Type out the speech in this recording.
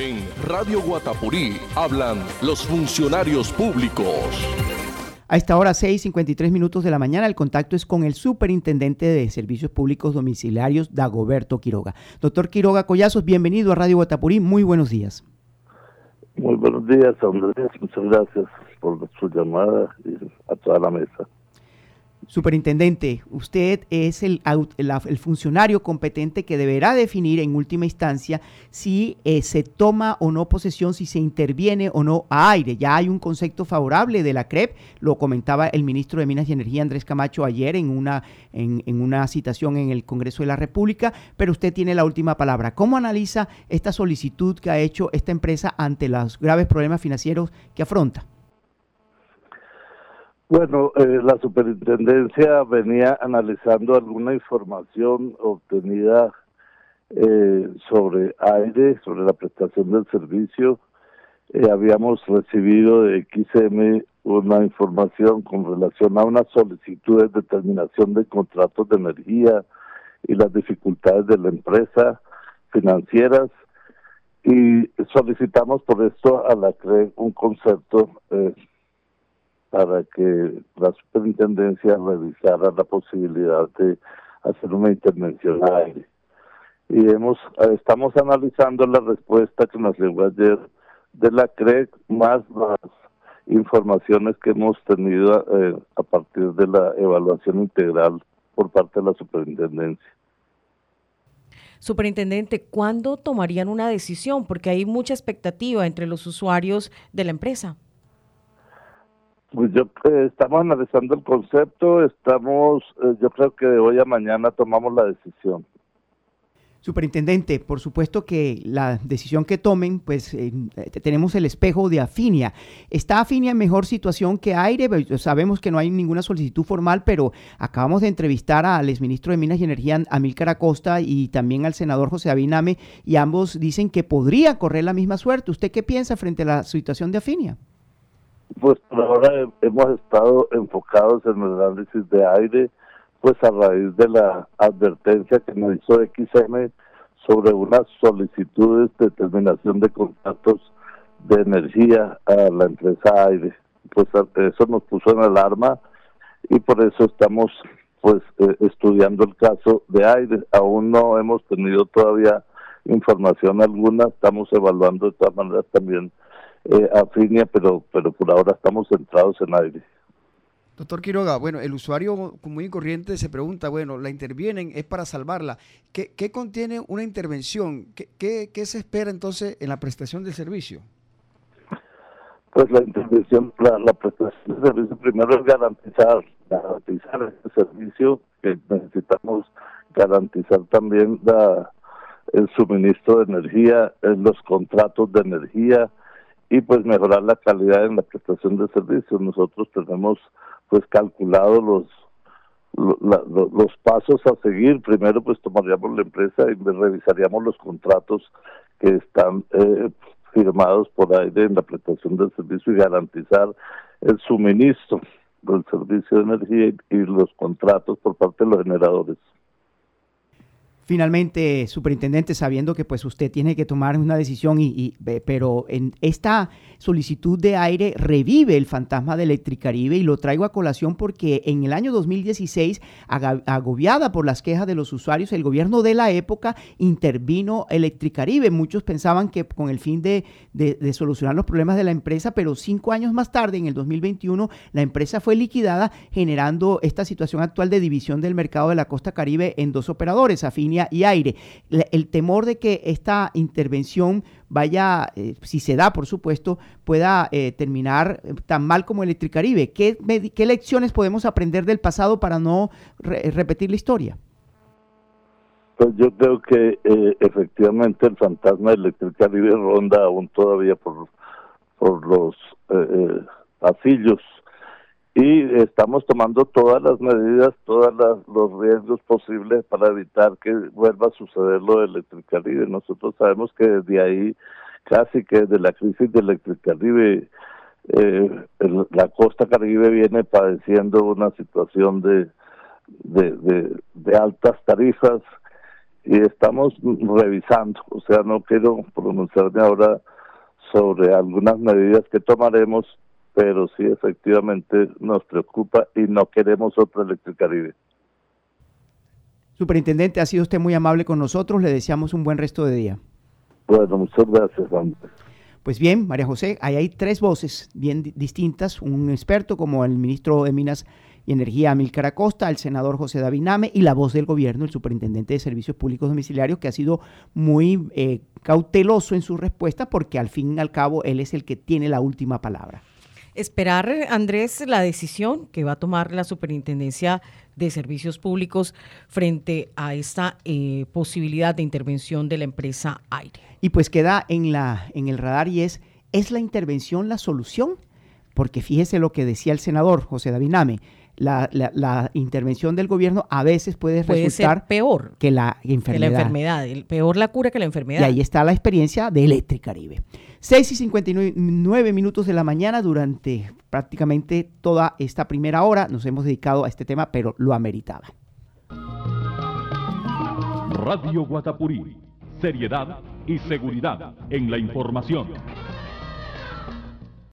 En Radio Guatapurí hablan los funcionarios públicos. A esta hora, 6:53 de la mañana, el contacto es con el superintendente de Servicios Públicos Domiciliarios, Dagoberto Quiroga. Doctor Quiroga Collazos, bienvenido a Radio Guatapurí. Muy buenos días. Muy buenos días, Andrés. Muchas gracias por su llamada y a toda la mesa. Superintendente, usted es el funcionario competente que deberá definir en última instancia si se toma o no posesión, si se interviene o no a aire. Ya hay un concepto favorable de la CREP, lo comentaba el ministro de Minas y Energía, Andrés Camacho, ayer en una citación en el Congreso de la República, pero usted tiene la última palabra. ¿Cómo analiza esta solicitud que ha hecho esta empresa ante los graves problemas financieros que afronta? Bueno, la superintendencia venía analizando alguna información obtenida sobre aire, sobre la prestación del servicio. Habíamos recibido de XM una información con relación a unas solicitudes de terminación de contratos de energía y las dificultades de la empresa financieras, y solicitamos por esto a la CRE un concepto para que la superintendencia revisara la posibilidad de hacer una intervención a aire. Y estamos analizando la respuesta que nos llegó ayer de la CREC, más las informaciones que hemos tenido a partir de la evaluación integral por parte de la superintendencia. Superintendente, ¿cuándo tomarían una decisión? Porque hay mucha expectativa entre los usuarios de la empresa. Pues estamos analizando el concepto, yo creo que de hoy a mañana tomamos la decisión. Superintendente, por supuesto que la decisión que tomen, pues tenemos el espejo de Afinia. ¿Está Afinia en mejor situación que Aire? Sabemos que no hay ninguna solicitud formal, pero acabamos de entrevistar al exministro de Minas y Energía, Amílcar Acosta, y también al senador José Abiname, y ambos dicen que podría correr la misma suerte. ¿Usted qué piensa frente a la situación de Afinia? Pues por ahora hemos estado enfocados en el análisis de aire, pues a raíz de la advertencia que nos hizo XM sobre unas solicitudes de terminación de contratos de energía a la empresa aire. Pues eso nos puso en alarma y por eso estamos estudiando el caso de aire. Aún no hemos tenido todavía información alguna, estamos evaluando de todas maneras también Afinia, pero por ahora estamos centrados en aire. Doctor Quiroga, bueno, el usuario común y corriente se pregunta, bueno, la intervienen, es para salvarla. ¿Qué contiene una intervención? ¿Qué se espera entonces en la prestación del servicio? Pues la intervención, la prestación del servicio primero es garantizar este servicio, que necesitamos garantizar también el suministro de energía, los contratos de energía, y pues mejorar la calidad en la prestación de servicios. Nosotros tenemos pues calculado los pasos a seguir. Primero pues tomaríamos la empresa y revisaríamos los contratos que están firmados por aire en la prestación del servicio y garantizar el suministro del servicio de energía y los contratos por parte de los generadores. Finalmente, superintendente, sabiendo que pues usted tiene que tomar una decisión, pero en esta solicitud de aire revive el fantasma de Electricaribe, y lo traigo a colación porque en el año 2016, agobiada por las quejas de los usuarios, el gobierno de la época intervino Electricaribe. Muchos pensaban que con el fin de solucionar los problemas de la empresa, pero 5 años más tarde, en el 2021, la empresa fue liquidada, generando esta situación actual de división del mercado de la costa Caribe en 2 operadores, Afinia y Aire. El temor de que esta intervención vaya, si se da, por supuesto, pueda terminar tan mal como Electricaribe. ¿Qué lecciones podemos aprender del pasado para no repetir la historia? Pues yo creo que efectivamente el fantasma de Electricaribe ronda aún todavía por los pasillos, y estamos tomando todas las medidas, los riesgos posibles para evitar que vuelva a suceder lo de Electricaribe. Nosotros sabemos que desde ahí, casi que desde la crisis de Electricaribe, la costa Caribe viene padeciendo una situación de altas tarifas, y estamos revisando, o sea, no quiero pronunciarme ahora sobre algunas medidas que tomaremos, pero sí efectivamente nos preocupa y no queremos otra Electricaribe. Superintendente, ha sido usted muy amable con nosotros, le deseamos un buen resto de día. Bueno, muchas gracias, Andrés. Pues bien, María José, ahí hay tres voces bien distintas, un experto como el ministro de Minas y Energía, Amílcar Acosta, el senador José David Name, y la voz del gobierno, el superintendente de Servicios Públicos Domiciliarios, que ha sido muy cauteloso en su respuesta, porque al fin y al cabo él es el que tiene la última palabra. Esperar, Andrés, la decisión que va a tomar la Superintendencia de Servicios Públicos frente a esta posibilidad de intervención de la empresa Aire. Y pues queda en el radar y ¿es la intervención la solución? Porque fíjese lo que decía el senador José David Name, la intervención del gobierno a veces puede resultar ser peor que la enfermedad. Peor la cura que la enfermedad. Y ahí está la experiencia de Electricaribe. 6:59 de la mañana, durante prácticamente toda esta primera hora nos hemos dedicado a este tema, pero lo ameritaba. Radio Guatapurí, seriedad y seguridad en la información.